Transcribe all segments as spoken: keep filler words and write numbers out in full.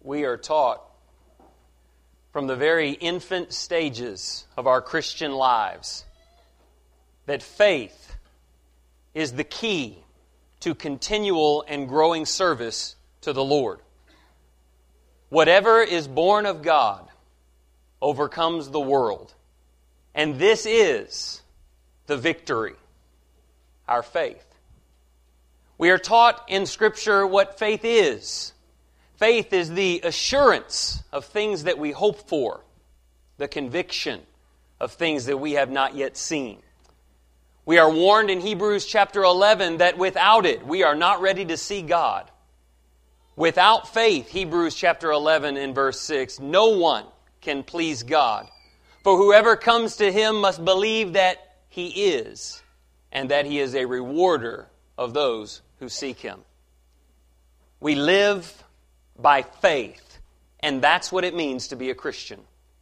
we are taught from the very infant stages of our Christian lives that faith is the key to continual and growing service to the Lord. Whatever is born of God overcomes the world. And this is the victory, our faith. We are taught in Scripture what faith is. Faith is the assurance of things that we hope for, the conviction of things that we have not yet seen. We are warned in Hebrews chapter eleven that without it, we are not ready to see God. Without faith, Hebrews chapter eleven and verse six, no one can please God. For whoever comes to Him must believe that He is, and that He is a rewarder of those who seek Him. We live by faith, and that's what it means to be a Christian.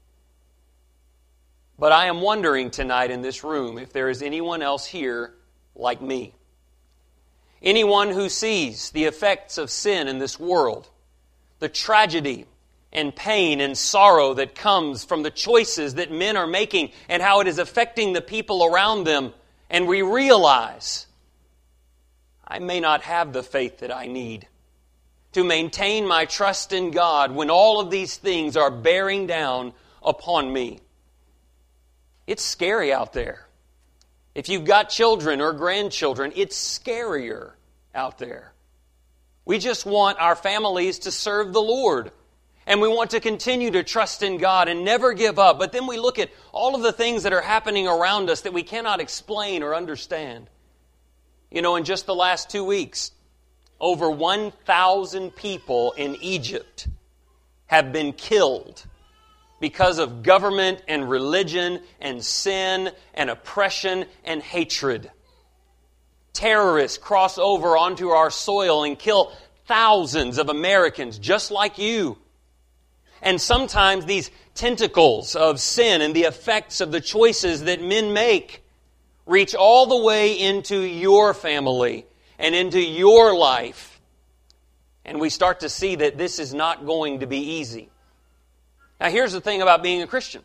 But I am wondering tonight in this room if there is anyone else here like me. Anyone who sees the effects of sin in this world, the tragedy and pain and sorrow that comes from the choices that men are making and how it is affecting the people around them, and we realize I may not have the faith that I need to maintain my trust in God when all of these things are bearing down upon me. It's scary out there. If you've got children or grandchildren, it's scarier out there. We just want our families to serve the Lord. And we want to continue to trust in God and never give up. But then we look at all of the things that are happening around us that we cannot explain or understand. You know, in just the last two weeks, over one thousand people in Egypt have been killed because of government and religion and sin and oppression and hatred. Terrorists cross over onto our soil and kill thousands of Americans just like you. And sometimes these tentacles of sin and the effects of the choices that men make reach all the way into your family and into your life. And we start to see that this is not going to be easy. Now here's the thing about being a Christian.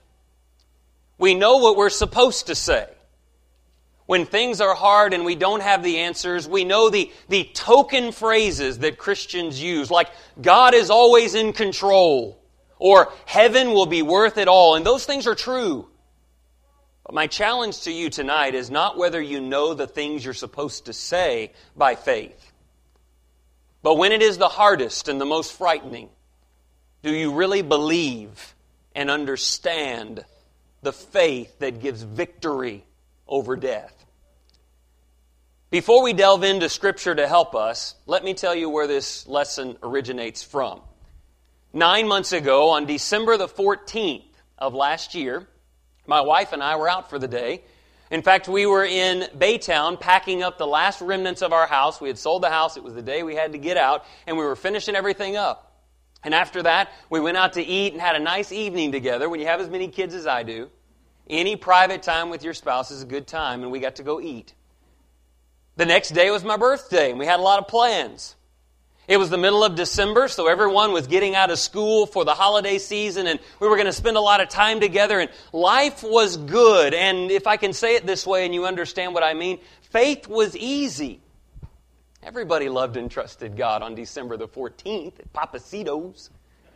We know what we're supposed to say. When things are hard and we don't have the answers, we know the, the token phrases that Christians use, like God is always in control, or heaven will be worth it all. And those things are true. But my challenge to you tonight is not whether you know the things you're supposed to say by faith, but when it is the hardest and the most frightening, do you really believe and understand the faith that gives victory over death? Before we delve into Scripture to help us, let me tell you where this lesson originates from. Nine months ago, on December the fourteenth of last year, my wife and I were out for the day. In fact, we were in Baytown packing up the last remnants of our house. We had sold the house. It was the day we had to get out, and we were finishing everything up. And after that, we went out to eat and had a nice evening together. When you have as many kids as I do, any private time with your spouse is a good time, and we got to go eat. The next day was my birthday, and we had a lot of plans. It was the middle of December, so everyone was getting out of school for the holiday season, and we were going to spend a lot of time together, and life was good. And if I can say it this way and you understand what I mean, faith was easy. Everybody loved and trusted God on December the fourteenth at Papacitos.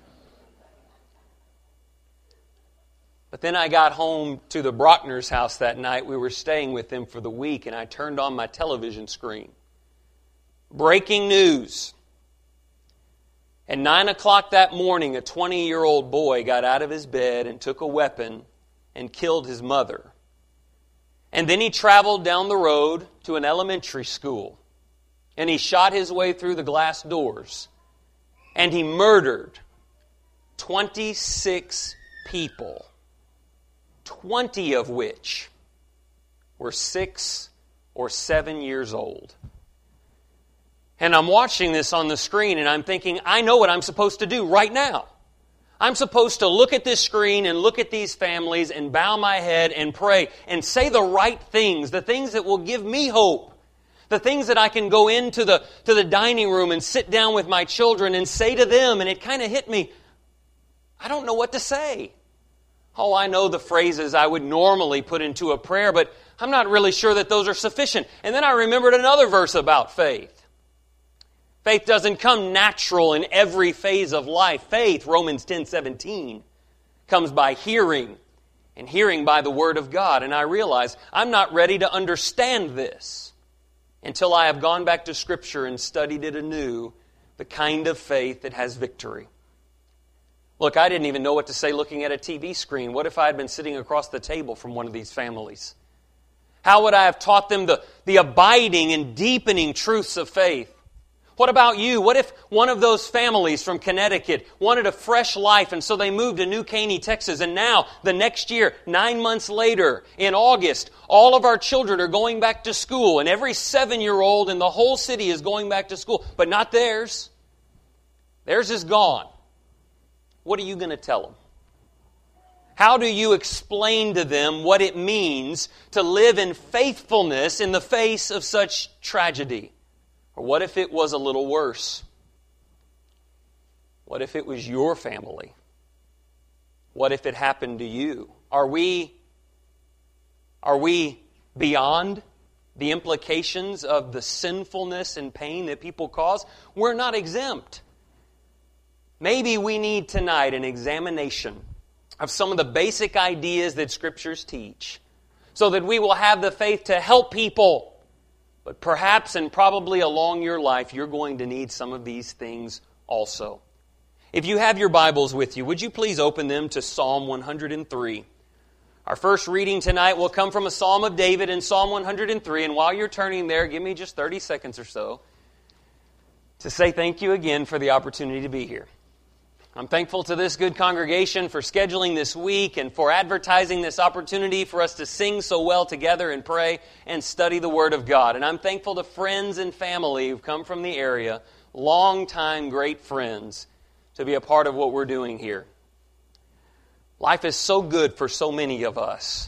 But then I got home to the Brockner's house that night. We were staying with them for the week, and I turned on my television screen. Breaking news. At nine o'clock that morning, a twenty-year-old boy got out of his bed and took a weapon and killed his mother. And then he traveled down the road to an elementary school, and he shot his way through the glass doors, and he murdered twenty-six people, twenty of which were six or seven years old. And I'm watching this on the screen and I'm thinking, I know what I'm supposed to do right now. I'm supposed to look at this screen and look at these families and bow my head and pray and say the right things, the things that will give me hope, The things that I can go into the, to the dining room and sit down with my children and say to them, and it kind of hit me, I don't know what to say. Oh, I know the phrases I would normally put into a prayer, but I'm not really sure that those are sufficient. And then I remembered another verse about faith. Faith doesn't come natural in every phase of life. Faith, Romans ten seventeen, comes by hearing, and hearing by the Word of God. And I realize I'm not ready to understand this until I have gone back to Scripture and studied it anew, the kind of faith that has victory. Look, I didn't even know what to say looking at a T V screen. What if I had been sitting across the table from one of these families? How would I have taught them the, the abiding and deepening truths of faith? What about you? What if one of those families from Connecticut wanted a fresh life, and so they moved to New Caney, Texas, and now, the next year, nine months later, in August, all of our children are going back to school, and every seven-year-old in the whole city is going back to school, but not theirs. Theirs is gone. What are you going to tell them? How do you explain to them what it means to live in faithfulness in the face of such tragedy? Or what if it was a little worse? What if it was your family? What if it happened to you? Are we, are we beyond the implications of the sinfulness and pain that people cause? We're not exempt. Maybe we need tonight an examination of some of the basic ideas that Scriptures teach, so that we will have the faith to help people. But perhaps and probably along your life, you're going to need some of these things also. If you have your Bibles with you, would you please open them to Psalm one hundred three? Our first reading tonight will come from a Psalm of David in Psalm one hundred three. And while you're turning there, give me just thirty seconds or so to say thank you again for the opportunity to be here. I'm thankful to this good congregation for scheduling this week and for advertising this opportunity for us to sing so well together and pray and study the Word of God. And I'm thankful to friends and family who've come from the area, longtime great friends, to be a part of what we're doing here. Life is so good for so many of us,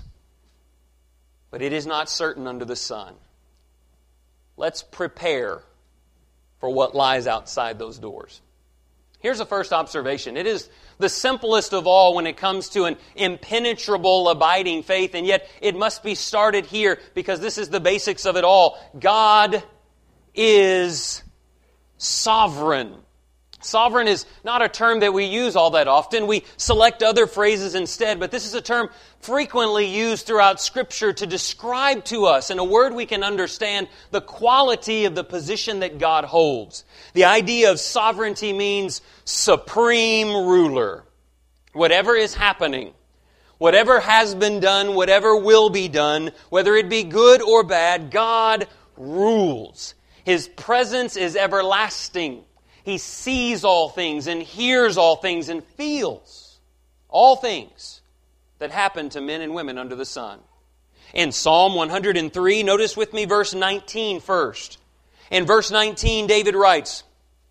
but it is not certain under the sun. Let's prepare for what lies outside those doors. Here's a first observation. It is the simplest of all when it comes to an impenetrable, abiding faith, and yet it must be started here because this is the basics of it all. God is sovereign. Sovereign is not a term that we use all that often. We select other phrases instead, but this is a term frequently used throughout Scripture to describe to us, in a word we can understand, the quality of the position that God holds. The idea of sovereignty means supreme ruler. Whatever is happening, whatever has been done, whatever will be done, whether it be good or bad, God rules. His presence is everlasting. He sees all things and hears all things and feels all things that happen to men and women under the sun. In Psalm one hundred three, notice with me verse nineteen first. In verse nineteen, David writes,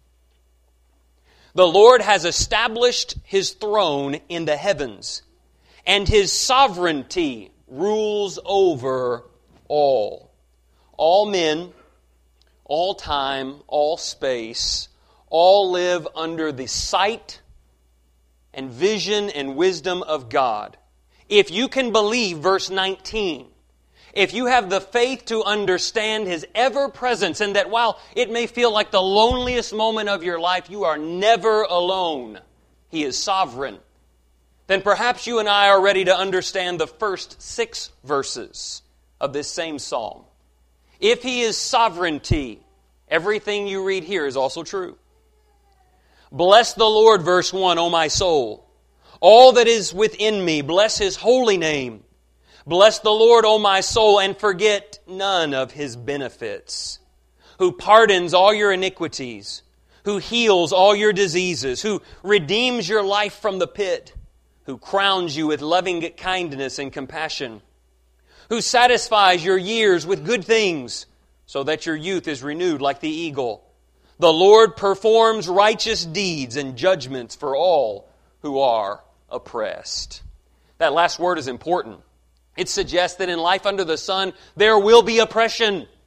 "The Lord has established His throne in the heavens, and His sovereignty rules over all." All men, all time, all space, all live under the sight and vision and wisdom of God. If you can believe verse nineteen, if you have the faith to understand His ever-presence, and that while it may feel like the loneliest moment of your life, you are never alone. He is sovereign. Then perhaps you and I are ready to understand the first six verses of this same psalm. If He is sovereignty, everything you read here is also true. Bless the Lord, verse one, O my soul. All that is within me, bless His holy name. Bless the Lord, O my soul, and forget none of His benefits. Who pardons all your iniquities, who heals all your diseases, who redeems your life from the pit, who crowns you with loving kindness and compassion, who satisfies your years with good things, so that your youth is renewed like the eagle. The Lord performs righteous deeds and judgments for all who are oppressed. That last word is important. It suggests that in life under the sun, there will be oppression.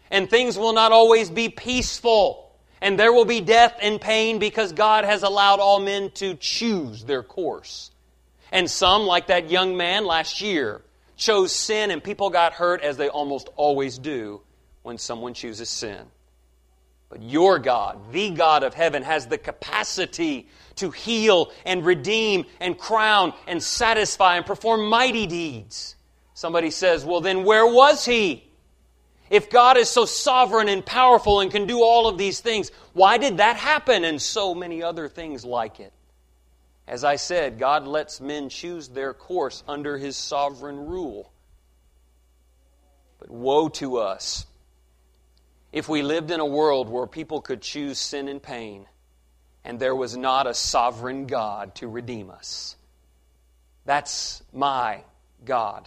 And things will not always be peaceful. And there will be death and pain because God has allowed all men to choose their course. And some, like that young man last year, chose sin and people got hurt as they almost always do when someone chooses sin. But your God, the God of heaven, has the capacity to heal and redeem and crown and satisfy and perform mighty deeds. Somebody says, well then where was He? If God is so sovereign and powerful and can do all of these things, why did that happen and so many other things like it? As I said, God lets men choose their course under His sovereign rule. But woe to us if we lived in a world where people could choose sin and pain and there was not a sovereign God to redeem us. That's my God.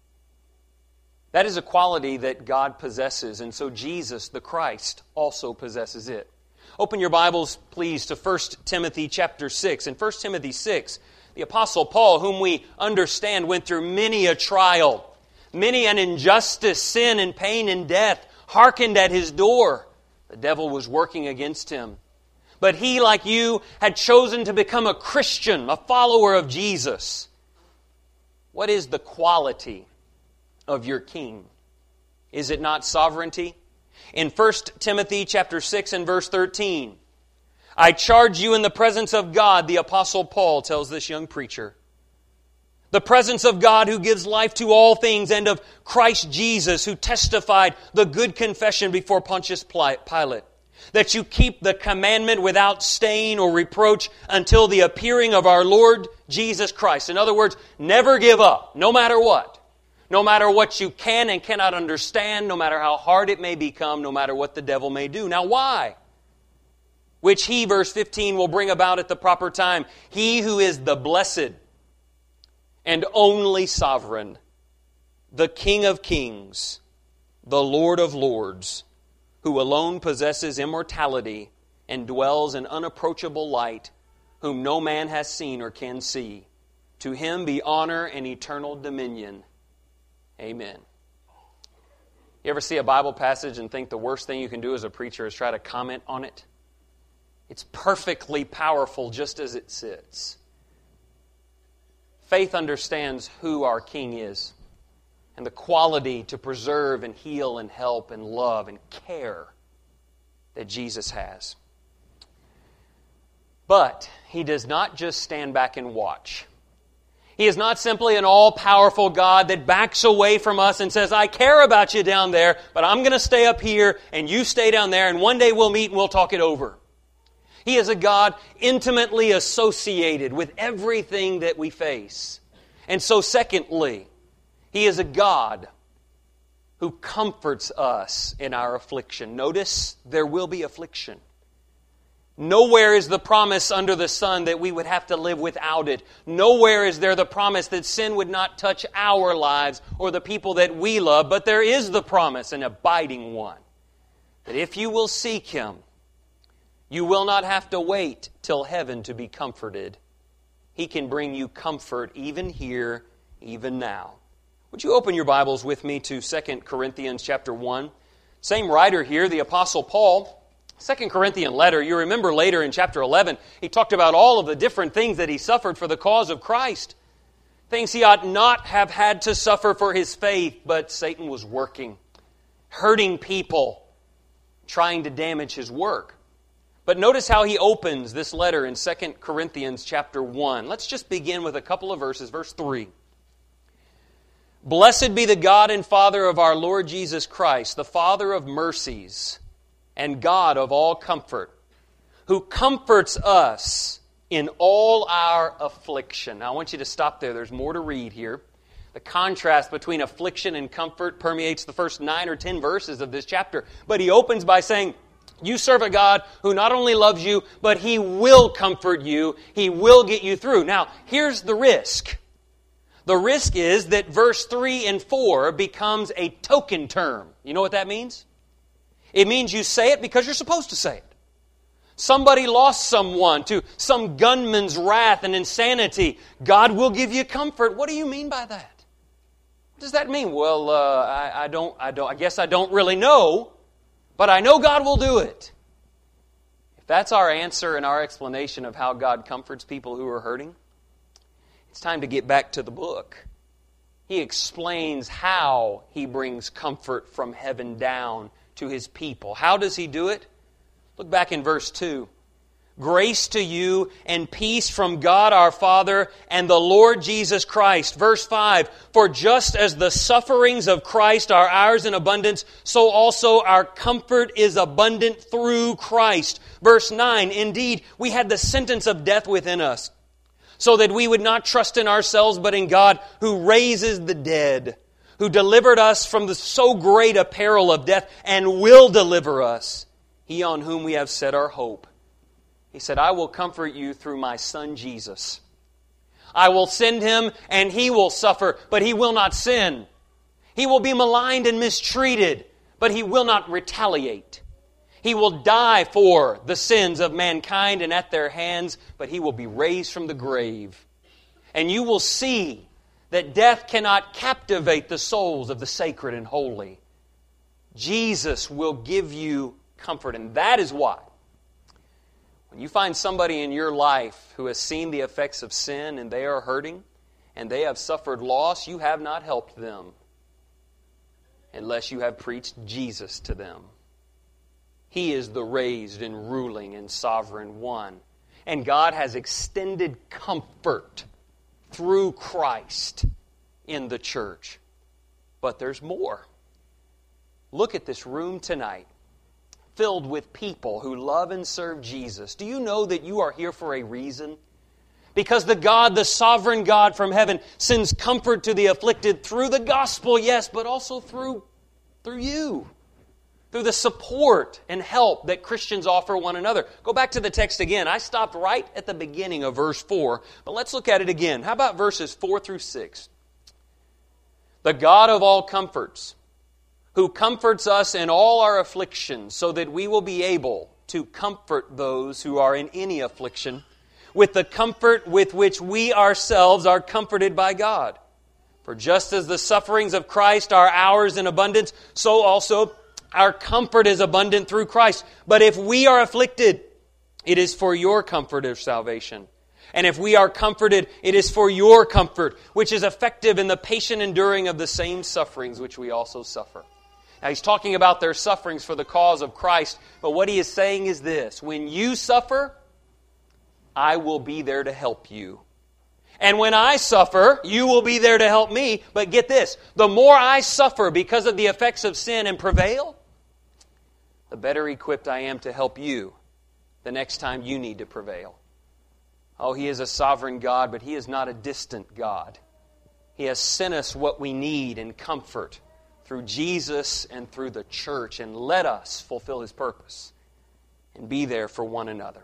That is a quality that God possesses, and so Jesus, the Christ, also possesses it. Open your Bibles, please, to First Timothy chapter six. In First Timothy six, the Apostle Paul, whom we understand went through many a trial, many an injustice, sin and pain and death, hearkened at his door. The devil was working against him. But he, like you, had chosen to become a Christian, a follower of Jesus. What is the quality of your King? Is it not sovereignty? In First Timothy chapter six and verse thirteen, I charge you in the presence of God, the Apostle Paul tells this young preacher, the presence of God who gives life to all things, and of Christ Jesus who testified the good confession before Pontius Pilate, that you keep the commandment without stain or reproach until the appearing of our Lord Jesus Christ. In other words, never give up, no matter what. No matter what you can and cannot understand, no matter how hard it may become, no matter what the devil may do. Now why? Which He, verse fifteen, will bring about at the proper time. He who is the blessed and only sovereign, the King of kings, the Lord of lords, who alone possesses immortality and dwells in unapproachable light, whom no man has seen or can see. To Him be honor and eternal dominion. Amen. You ever see a Bible passage and think the worst thing you can do as a preacher is try to comment on it? It's perfectly powerful just as it sits. Faith understands who our King is and the quality to preserve and heal and help and love and care that Jesus has. But He does not just stand back and watch. He is not simply an all-powerful God that backs away from us and says, I care about you down there, but I'm going to stay up here and you stay down there and one day we'll meet and we'll talk it over. He is a God intimately associated with everything that we face. And so secondly, He is a God who comforts us in our affliction. Notice, there will be affliction. Nowhere is the promise under the sun that we would have to live without it. Nowhere is there the promise that sin would not touch our lives or the people that we love. But there is the promise, an abiding one, that if you will seek Him, you will not have to wait till heaven to be comforted. He can bring you comfort even here, even now. Would you open your Bibles with me to Second Corinthians chapter one? Same writer here, the Apostle Paul. Second Corinthians letter, you remember later in chapter eleven, he talked about all of the different things that he suffered for the cause of Christ. Things he ought not have had to suffer for his faith, but Satan was working, hurting people, trying to damage his work. But notice how he opens this letter in Second Corinthians chapter one. Let's just begin with a couple of verses. Verse three. Blessed be the God and Father of our Lord Jesus Christ, the Father of mercies and God of all comfort, who comforts us in all our affliction. Now I want you to stop there. There's more to read here. The contrast between affliction and comfort permeates the first nine or ten verses of this chapter. But he opens by saying, you serve a God who not only loves you, but He will comfort you. He will get you through. Now, here's the risk. The risk is that verse three and four becomes a token term. You know what that means? It means you say it because you're supposed to say it. Somebody lost someone to some gunman's wrath and insanity. God will give you comfort. What do you mean by that? What does that mean? Well, uh, I, I don't. I don't. I guess I don't really know. but I know God will do it. If that's our answer and our explanation of how God comforts people who are hurting, it's time to get back to the book. He explains how He brings comfort from heaven down to His people. How does He do it? Look back in verse two. Grace to you and peace from God our Father and the Lord Jesus Christ. Verse five. For just as the sufferings of Christ are ours in abundance, so also our comfort is abundant through Christ. Verse nine. Indeed, we had the sentence of death within us, so that we would not trust in ourselves, but in God, who raises the dead, who delivered us from the so great a peril of death, and will deliver us. He on whom we have set our hope. He said, I will comfort you through my Son Jesus. I will send Him, and He will suffer, but He will not sin. He will be maligned and mistreated, but He will not retaliate. He will die for the sins of mankind and at their hands, but He will be raised from the grave. And you will see that death cannot captivate the souls of the sacred and holy. Jesus will give you comfort, and that is why when you find somebody in your life who has seen the effects of sin and they are hurting and they have suffered loss, you have not helped them unless you have preached Jesus to them. He is the raised and ruling and sovereign one. And God has extended comfort through Christ in the church. But there's more. Look at this room tonight, filled with people who love and serve Jesus. Do you know that you are here for a reason? Because the God, the sovereign God from heaven, sends comfort to the afflicted through the gospel, yes, but also through, through you. Through the support and help that Christians offer one another. Go back to the text again. I stopped right at the beginning of verse four, but let's look at it again. How about verses four through six? The God of all comforts, who comforts us in all our afflictions, so that we will be able to comfort those who are in any affliction, with the comfort with which we ourselves are comforted by God. For just as the sufferings of Christ are ours in abundance, so also our comfort is abundant through Christ. But if we are afflicted, it is for your comfort of salvation. And if we are comforted, it is for your comfort, which is effective in the patient enduring of the same sufferings which we also suffer. Now he's talking about their sufferings for the cause of Christ, but what he is saying is this: when you suffer, I will be there to help you. And when I suffer, you will be there to help me. But get this, the more I suffer because of the effects of sin and prevail, the better equipped I am to help you the next time you need to prevail. Oh, He is a sovereign God, but He is not a distant God. He has sent us what we need in comfort through Jesus and through the church, and let us fulfill His purpose and be there for one another.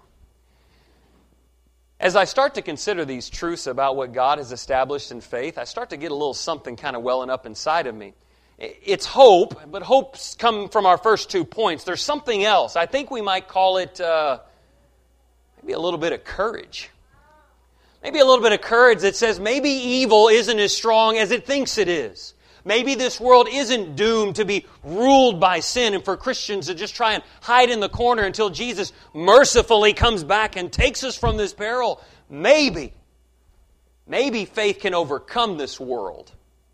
As I start to consider these truths about what God has established in faith, I start to get a little something kind of welling up inside of me. It's hope, but hope's come from our first two points. There's something else. I think we might call it uh, maybe a little bit of courage. Maybe a little bit of courage that says maybe evil isn't as strong as it thinks it is. Maybe this world isn't doomed to be ruled by sin, and for Christians to just try and hide in the corner until Jesus mercifully comes back and takes us from this peril. Maybe, maybe faith can overcome this world.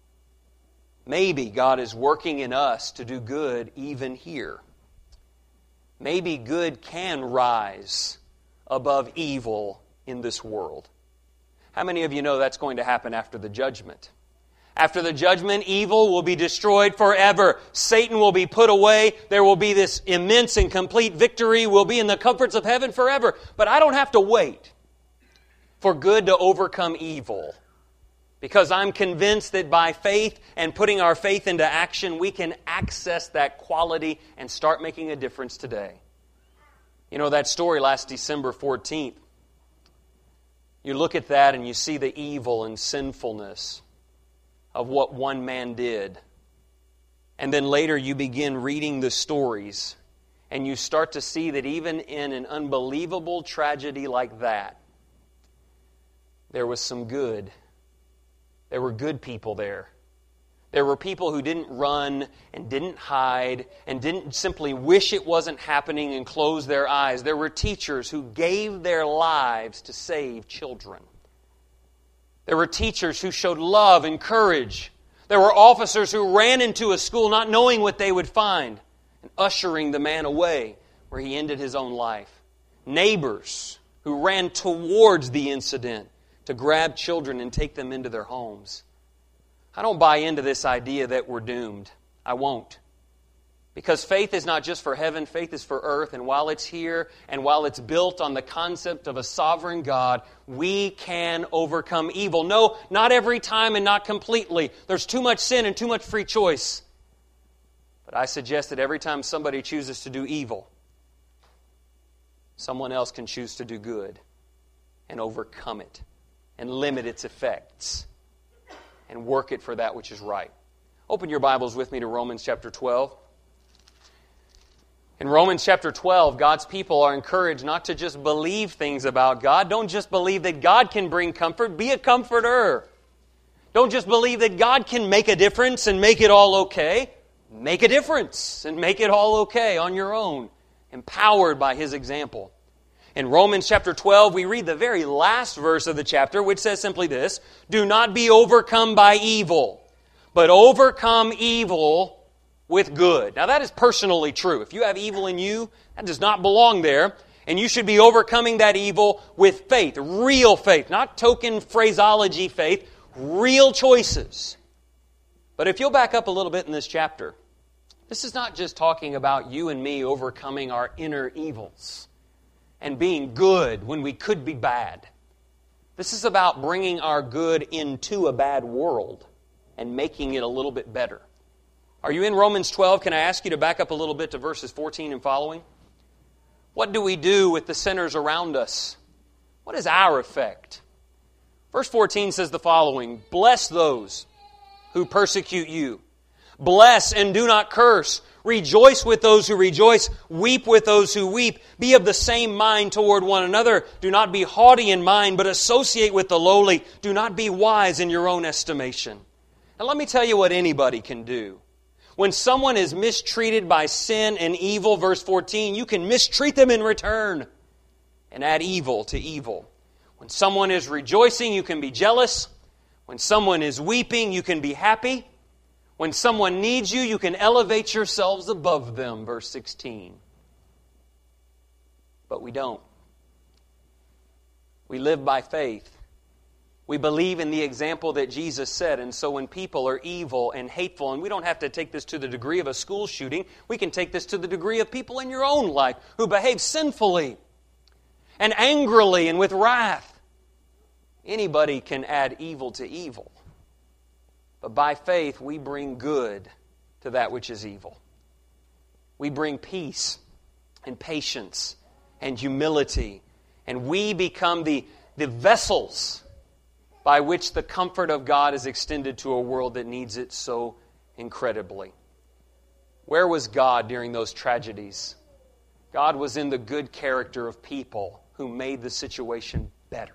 Maybe God is working in us to do good even here. Maybe good can rise above evil in this world. How many of you know that's going to happen after the judgment? After the judgment, evil will be destroyed forever. Satan will be put away. There will be this immense and complete victory. We'll be in the comforts of heaven forever. But I don't have to wait for good to overcome evil, because I'm convinced that by faith and putting our faith into action, we can access that quality and start making a difference today. You know that story last December fourteenth. You look at that and you see the evil and sinfulness of what one man did. And then later you begin reading the stories, and you start to see that even in an unbelievable tragedy like that, there was some good. There were good people there. There were people who didn't run and didn't hide and didn't simply wish it wasn't happening and close their eyes. There were teachers who gave their lives to save children. There were teachers who showed love and courage. There were officers who ran into a school not knowing what they would find and ushering the man away where he ended his own life. Neighbors who ran towards the incident to grab children and take them into their homes. I don't buy into this idea that we're doomed. I won't. Because faith is not just for heaven, faith is for earth. And while it's here, and while it's built on the concept of a sovereign God, we can overcome evil. No, not every time and not completely. There's too much sin and too much free choice. But I suggest that every time somebody chooses to do evil, someone else can choose to do good and overcome it and limit its effects and work it for that which is right. Open your Bibles with me to Romans chapter twelve. In Romans chapter twelve, God's people are encouraged not to just believe things about God. Don't just believe that God can bring comfort. Be a comforter. Don't just believe that God can make a difference and make it all okay. Make a difference and make it all okay on your own, empowered by His example. In Romans chapter twelve, we read the very last verse of the chapter, which says simply this: do not be overcome by evil, but overcome evil with good. Now that is personally true. If you have evil in you, that does not belong there. And you should be overcoming that evil with faith, real faith, not token phraseology faith, real choices. But if you'll back up a little bit in this chapter, this is not just talking about you and me overcoming our inner evils and being good when we could be bad. This is about bringing our good into a bad world and making it a little bit better. Are you in Romans twelve? Can I ask you to back up a little bit to verses fourteen and following? What do we do with the sinners around us? What is our effect? Verse fourteen says the following: bless those who persecute you. Bless and do not curse. Rejoice with those who rejoice. Weep with those who weep. Be of the same mind toward one another. Do not be haughty in mind, but associate with the lowly. Do not be wise in your own estimation. Now let me tell you what anybody can do. When someone is mistreated by sin and evil, verse fourteen, you can mistreat them in return and add evil to evil. When someone is rejoicing, you can be jealous. When someone is weeping, you can be happy. When someone needs you, you can elevate yourselves above them, verse sixteen. But we don't. We live by faith. We believe in the example that Jesus set, and so when people are evil and hateful, and we don't have to take this to the degree of a school shooting, we can take this to the degree of people in your own life who behave sinfully and angrily and with wrath. Anybody can add evil to evil. But by faith, we bring good to that which is evil. We bring peace and patience and humility, and we become the, the vessels by which the comfort of God is extended to a world that needs it so incredibly. Where was God during those tragedies? God was in the good character of people who made the situation better.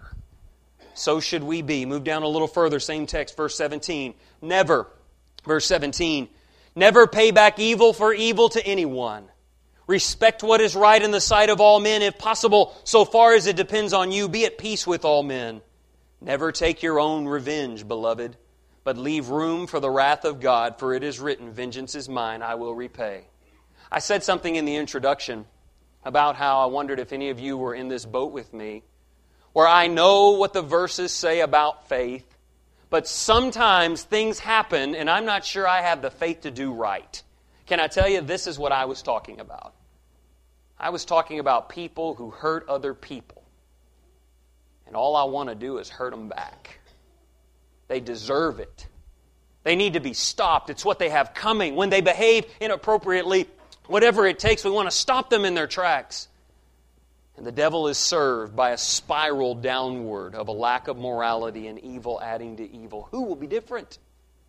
So should we be. Move down a little further, same text, verse seventeen. Never, verse seventeen, never pay back evil for evil to anyone. Respect what is right in the sight of all men, if possible, so far as it depends on you. Be at peace with all men. Never take your own revenge, beloved, but leave room for the wrath of God, for it is written, vengeance is mine, I will repay. I said something in the introduction about how I wondered if any of you were in this boat with me, where I know what the verses say about faith, but sometimes things happen and I'm not sure I have the faith to do right. Can I tell you, this is what I was talking about. I was talking about people who hurt other people. And all I want to do is hurt them back. They deserve it. They need to be stopped. It's what they have coming. When they behave inappropriately, whatever it takes, we want to stop them in their tracks. And the devil is served by a spiral downward of a lack of morality and evil adding to evil. Who will be different?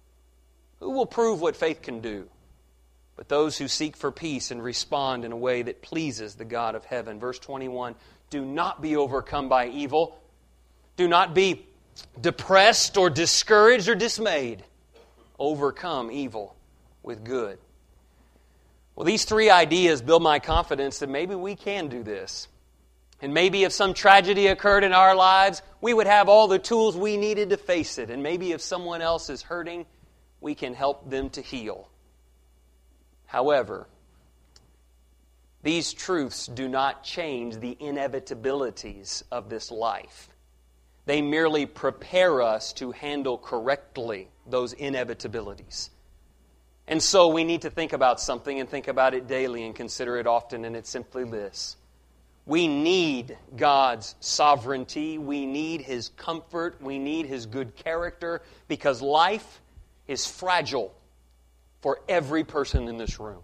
Who will prove what faith can do? But those who seek for peace and respond in a way that pleases the God of heaven. Verse twenty-one, do not be overcome by evil. Do not be depressed or discouraged or dismayed. overcome evil with good. Well, these three ideas build my confidence that maybe we can do this. And maybe if some tragedy occurred in our lives, we would have all the tools we needed to face it. And maybe if someone else is hurting, we can help them to heal. However, these truths do not change the inevitabilities of this life. They merely prepare us to handle correctly those inevitabilities. And so we need to think about something and think about it daily and consider it often, and it's simply this. We need God's sovereignty. We need His comfort. We need His good character because life is fragile for every person in this room.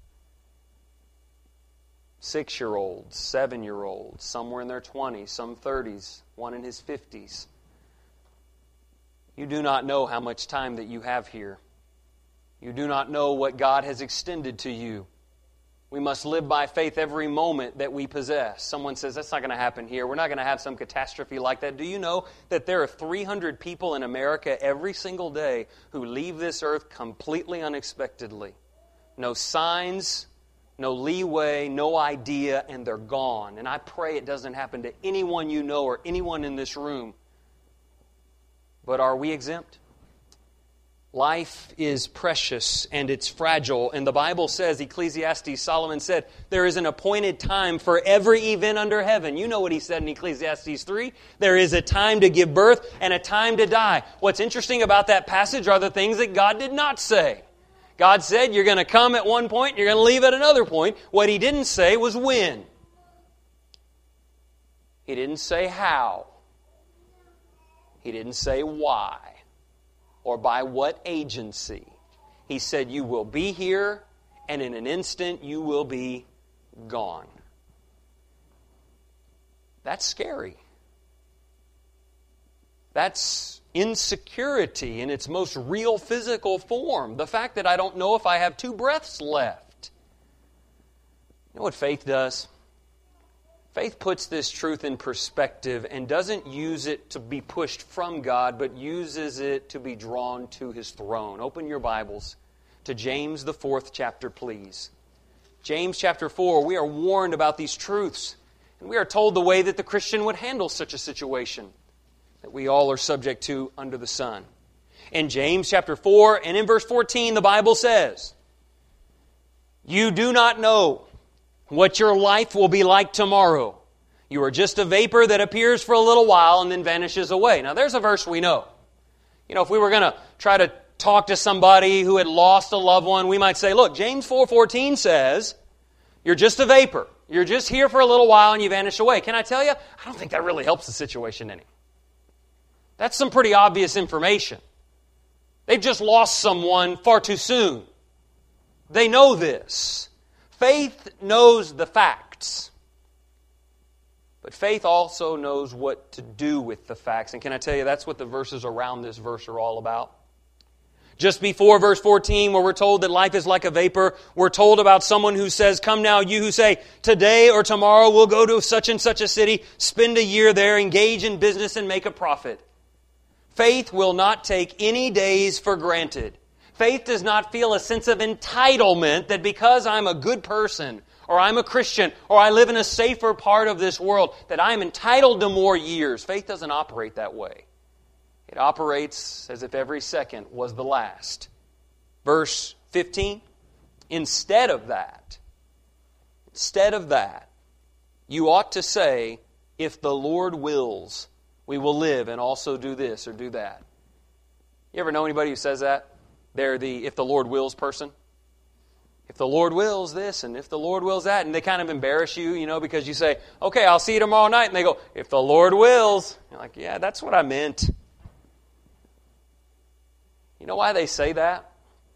Six-year-olds, seven-year-olds, some were in their twenties, some thirties, one in his fifties. You do not know how much time that you have here. You do not know what God has extended to you. We must live by faith every moment that we possess. Someone says, that's not going to happen here. We're not going to have some catastrophe like that. Do you know that there are three hundred people in America every single day who leave this earth completely unexpectedly? No signs, no leeway, no idea, and they're gone. And I pray it doesn't happen to anyone you know or anyone in this room. But are we exempt? Life is precious and it's fragile. And the Bible says, Ecclesiastes, Solomon said, there is an appointed time for every event under heaven. You know what he said in Ecclesiastes three? There is a time to give birth and a time to die. What's interesting about that passage are the things that God did not say. God said you're going to come at one point, you're going to leave at another point. What He didn't say was when. He didn't say how. He didn't say why. Or by what agency. He said you will be here and in an instant you will be gone. That's scary. That's insecurity in its most real physical form. The fact that I don't know if I have two breaths left. You know what faith does? Faith puts this truth in perspective and doesn't use it to be pushed from God, but uses it to be drawn to His throne. Open your Bibles to James, the fourth chapter, please. James chapter four, we are warned about these truths. And we are told the way that the Christian would handle such a situation that we all are subject to under the sun. In James chapter four and in verse fourteen, the Bible says, "You do not know what your life will be like tomorrow. You are just a vapor that appears for a little while and then vanishes away." Now there's a verse we know. You know, if we were going to try to talk to somebody who had lost a loved one, we might say, look, James four fourteen says, you're just a vapor. You're just here for a little while and you vanish away. Can I tell you, I don't think that really helps the situation any. That's some pretty obvious information. They've just lost someone far too soon. They know this. Faith knows the facts. But faith also knows what to do with the facts. And can I tell you, that's what the verses around this verse are all about. Just before verse fourteen, where we're told that life is like a vapor, we're told about someone who says, "Come now, you who say, today or tomorrow we'll go to such and such a city, spend a year there, engage in business and make a profit." Faith will not take any days for granted. Faith does not feel a sense of entitlement that because I'm a good person, or I'm a Christian, or I live in a safer part of this world, that I'm entitled to more years. Faith doesn't operate that way. It operates as if every second was the last. Verse fifteen, instead of that, instead of that, you ought to say, if the Lord wills, we will live and also do this or do that. You ever know anybody who says that? They're the if the Lord wills person. If the Lord wills this and if the Lord wills that. And they kind of embarrass you, you know, because you say, okay, I'll see you tomorrow night. And they go, if the Lord wills. You're like, yeah, that's what I meant. You know why they say that?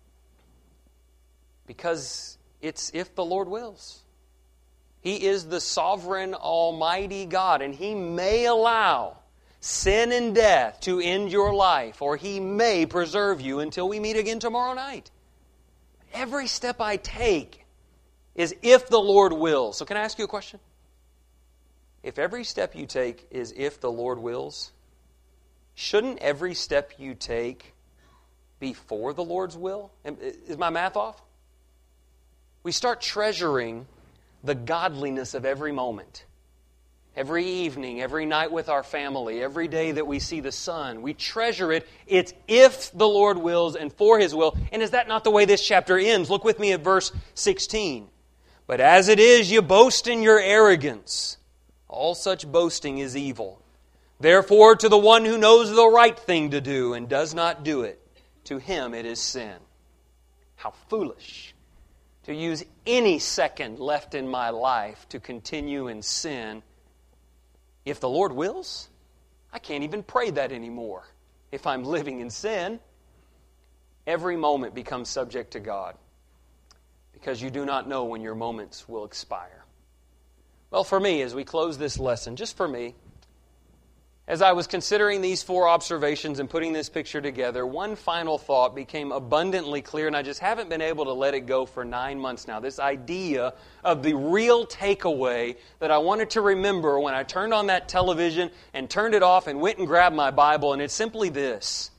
Because it's if the Lord wills. He is the sovereign, almighty God, and He may allow sin and death to end your life, or He may preserve you until we meet again tomorrow night. Every step I take is if the Lord wills. So can I ask you a question? If every step you take is if the Lord wills, shouldn't every step you take before the Lord's will? Is my math off? We start treasuring the godliness of every moment. Every evening, every night with our family, every day that we see the sun, we treasure it. It's if the Lord wills and for His will. And is that not the way this chapter ends? Look with me at verse sixteen. But as it is, you boast in your arrogance. All such boasting is evil. Therefore, to the one who knows the right thing to do and does not do it, to him it is sin. How foolish to use any second left in my life to continue in sin. If the Lord wills, I can't even pray that anymore. If I'm living in sin, every moment becomes subject to God, because you do not know when your moments will expire. Well, for me, as we close this lesson, just for me, as I was considering these four observations and putting this picture together, one final thought became abundantly clear, and I just haven't been able to let it go for nine months now. This idea of the real takeaway that I wanted to remember when I turned on that television and turned it off and went and grabbed my Bible, and it's simply this.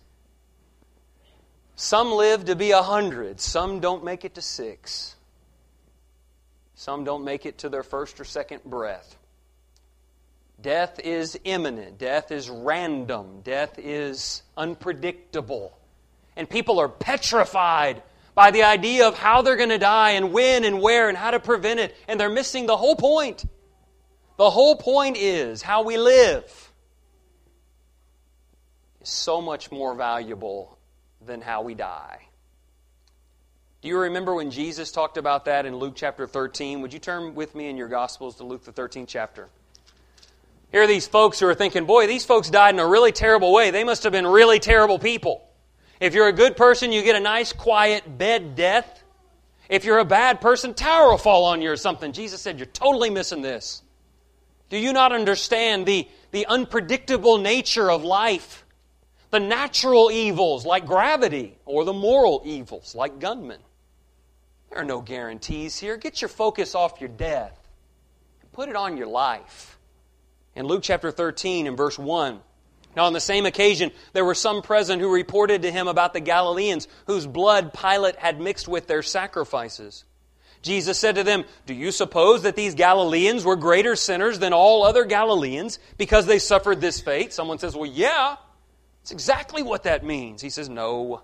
Some live to be a hundred, some don't make it to six. Some don't make it to their first or second breath. Death is imminent. Death is random. Death is unpredictable. And people are petrified by the idea of how they're going to die and when and where and how to prevent it. And they're missing the whole point. The whole point is how we live is so much more valuable than how we die. Do you remember when Jesus talked about that in Luke chapter thirteen? Would you turn with me in your Gospels to Luke the thirteenth chapter? Here are these folks who are thinking, boy, these folks died in a really terrible way. They must have been really terrible people. If you're a good person, you get a nice, quiet bed death. If you're a bad person, tower will fall on you or something. Jesus said, you're totally missing this. Do you not understand the, the unpredictable nature of life? The natural evils like gravity or the moral evils like gunmen. There are no guarantees here. Get your focus off your death and put it on your life. In Luke chapter thirteen and verse one, now on the same occasion there were some present who reported to him about the Galileans whose blood Pilate had mixed with their sacrifices. Jesus said to them, do you suppose that these Galileans were greater sinners than all other Galileans because they suffered this fate? Someone says, well, yeah, that's exactly what that means. He says, no.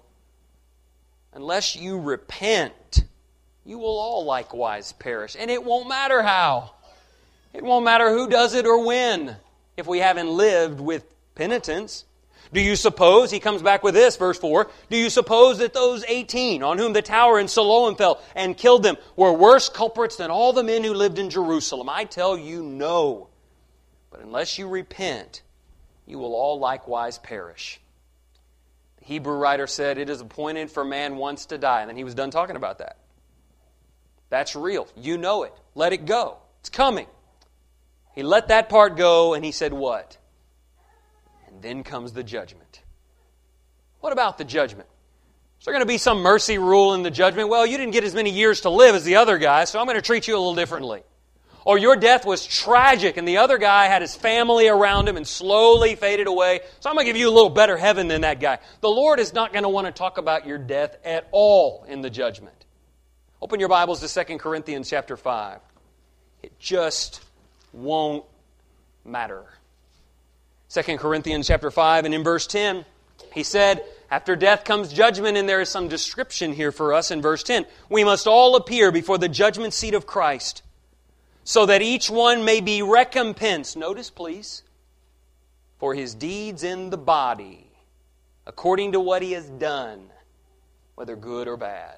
Unless you repent, you will all likewise perish. And it won't matter how. It won't matter who does it or when, if we haven't lived with penitence. Do you suppose, he comes back with this, verse four, do you suppose that those eighteen on whom the tower in Siloam fell and killed them were worse culprits than all the men who lived in Jerusalem? I tell you, no. But unless you repent, you will all likewise perish. The Hebrew writer said, it is appointed for man once to die. And then he was done talking about that. That's real. You know it. Let it go. It's coming. He let that part go and he said what? And then comes the judgment. What about the judgment? Is there going to be some mercy rule in the judgment? Well, you didn't get as many years to live as the other guy, so I'm going to treat you a little differently. Or your death was tragic and the other guy had his family around him and slowly faded away, so I'm going to give you a little better heaven than that guy. The Lord is not going to want to talk about your death at all in the judgment. Open your Bibles to Second Corinthians chapter five. It just won't matter. Second Corinthians chapter five and in verse ten, he said, after death comes judgment, and there is some description here for us in verse ten. We must all appear before the judgment seat of Christ, so that each one may be recompensed, notice please, for his deeds in the body, according to what he has done, whether good or bad.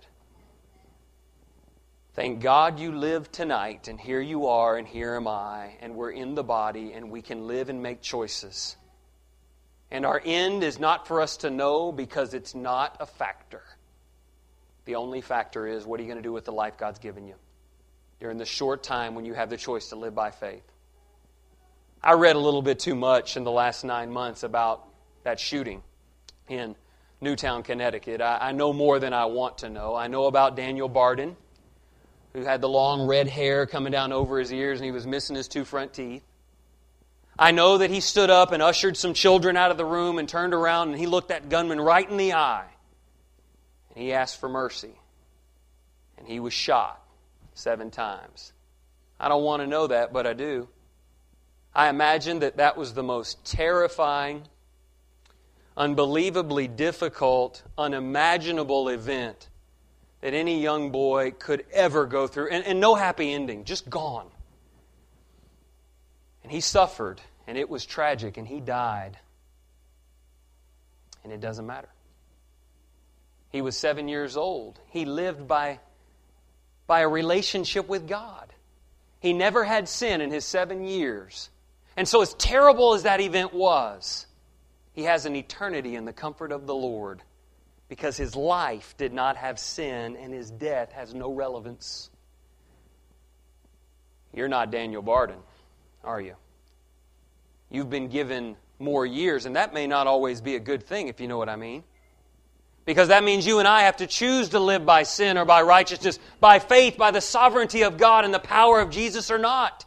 Thank God you live tonight, and here you are, and here am I, and we're in the body, and we can live and make choices. And our end is not for us to know because it's not a factor. The only factor is, what are you going to do with the life God's given you during the short time when you have the choice to live by faith? I read a little bit too much in the last nine months about that shooting in Newtown, Connecticut. I, I know more than I want to know. I know about Daniel Barden, who had the long red hair coming down over his ears and he was missing his two front teeth. I know that he stood up and ushered some children out of the room and turned around and he looked that gunman right in the eye And he asked for mercy. And he was shot seven times. I don't want to know that, but I do. I imagine that that was the most terrifying, unbelievably difficult, unimaginable event that any young boy could ever go through. And, and no happy ending, just gone. And he suffered, and it was tragic, and he died. And it doesn't matter. He was seven years old. He lived by, by a relationship with God. He never had sin in his seven years. And so as terrible as that event was, he has an eternity in the comfort of the Lord because his life did not have sin and his death has no relevance. You're not Daniel Barden, are you? You've been given more years, and that may not always be a good thing, if you know what I mean. Because that means you and I have to choose to live by sin or by righteousness, by faith, by the sovereignty of God and the power of Jesus or not.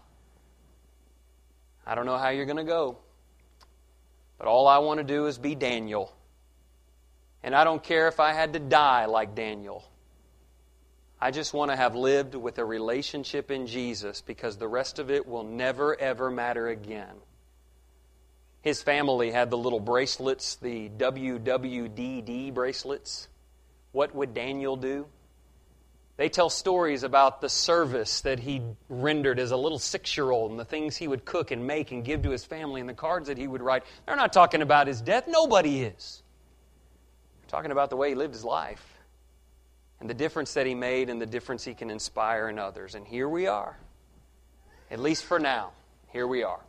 I don't know how you're going to go. But all I want to do is be Daniel. And I don't care if I had to die like Daniel. I just want to have lived with a relationship in Jesus because the rest of it will never, ever matter again. His family had the little bracelets, the W W D D bracelets. What would Daniel do? They tell stories about the service that he rendered as a little six-year-old and the things he would cook and make and give to his family and the cards that he would write. They're not talking about his death. Nobody is. They're talking about the way he lived his life and the difference that he made and the difference he can inspire in others. And here we are. At least for now, here we are.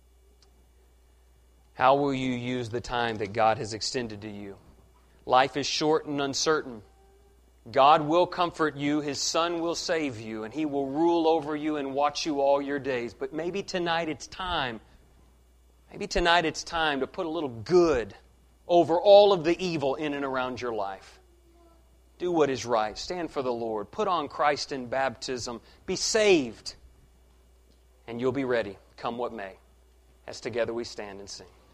How will you use the time that God has extended to you? Life is short and uncertain. God will comfort you, His Son will save you, and He will rule over you and watch you all your days. But maybe tonight it's time, maybe tonight it's time to put a little good over all of the evil in and around your life. Do what is right. Stand for the Lord. Put on Christ in baptism. Be saved. And you'll be ready, come what may, as together we stand and sing.